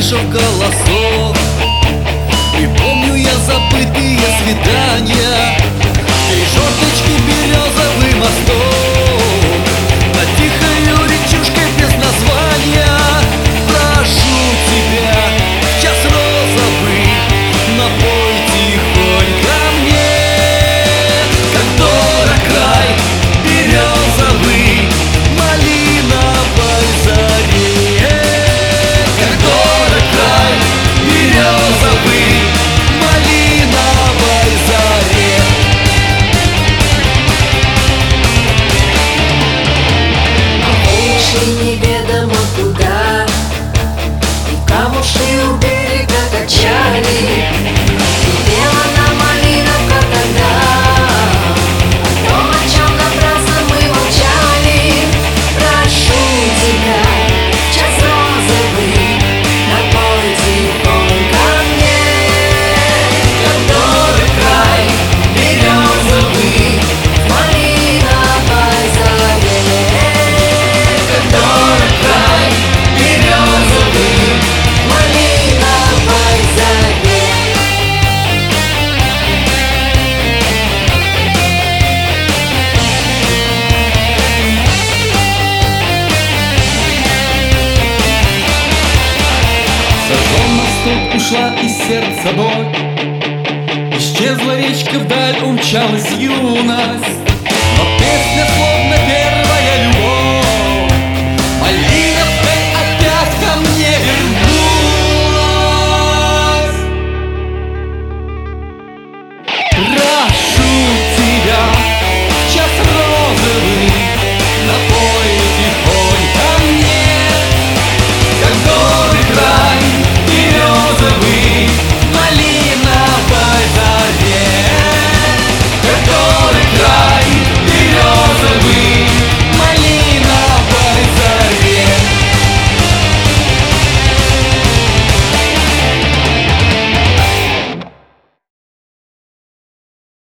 услышав голосок. Припомню я забытые свидания, три жердочки березовый мосток, над тихою речушкой без названия. Прошу тебя, час розовый, напой тихонько мне. Как дорог край березовый, малиновой заре. Как дорог край березовый, малиновой заре. Неведомо куда, и камушки у берега качали. Пела нам малиновка тогда о том, о чем напрасно мы молчали. Прошу тебя, час розовый, напой тихонько мне. Как дорог край березовый, малиновой заре. Как дорог край березовый, малиновой заре. Сожжен мосток, ушла из сердца боль, исчезла речка, вдаль умчалась юность. Но песня словно песня